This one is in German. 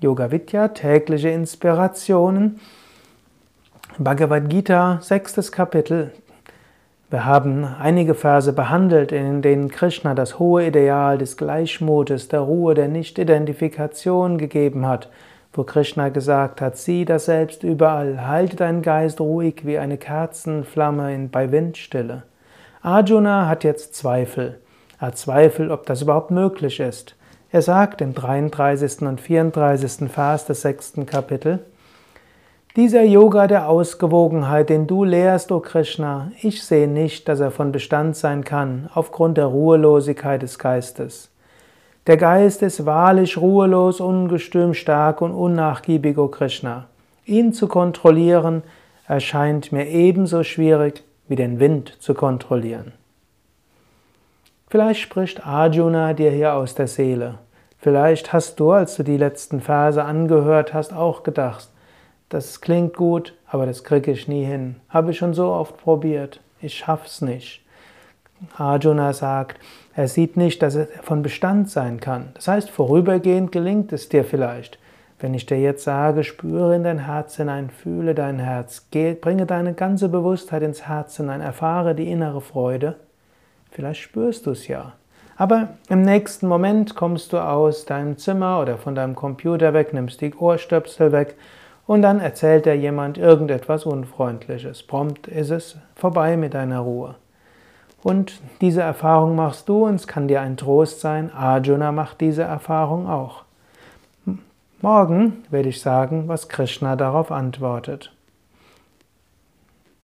Yoga Vidya, tägliche Inspirationen. Bhagavad Gita, 6. Kapitel. Wir haben einige Verse behandelt, in denen Krishna das hohe Ideal des Gleichmutes, der Ruhe, der Nicht-Identifikation gegeben hat, wo Krishna gesagt hat, sieh das Selbst überall, halte deinen Geist ruhig wie eine Kerzenflamme bei Windstille. Arjuna hat jetzt Zweifel. Er hat Zweifel, ob das überhaupt möglich ist. Er sagt im 33. und 34. Vers des 6. Kapitel, dieser Yoga der Ausgewogenheit, den du lehrst, o Krishna, ich sehe nicht, dass er von Bestand sein kann, aufgrund der Ruhelosigkeit des Geistes. Der Geist ist wahrlich ruhelos, ungestüm, stark und unnachgiebig, o Krishna. Ihn zu kontrollieren, erscheint mir ebenso schwierig, wie den Wind zu kontrollieren. Vielleicht spricht Arjuna dir hier aus der Seele. Vielleicht hast du, als du die letzten Verse angehört hast, auch gedacht, das klingt gut, aber das kriege ich nie hin. Habe ich schon so oft probiert. Ich schaff's nicht. Arjuna sagt, er sieht nicht, dass er von Bestand sein kann. Das heißt, vorübergehend gelingt es dir vielleicht. Wenn ich dir jetzt sage, spüre in dein Herz hinein, fühle dein Herz, bringe deine ganze Bewusstheit ins Herz hinein, erfahre die innere Freude, vielleicht spürst du es ja. Aber im nächsten Moment kommst du aus deinem Zimmer oder von deinem Computer weg, nimmst die Ohrstöpsel weg, und dann erzählt dir jemand irgendetwas Unfreundliches. Prompt ist es vorbei mit deiner Ruhe. Und diese Erfahrung machst du und es kann dir ein Trost sein. Arjuna macht diese Erfahrung auch. Morgen werde ich sagen, was Krishna darauf antwortet.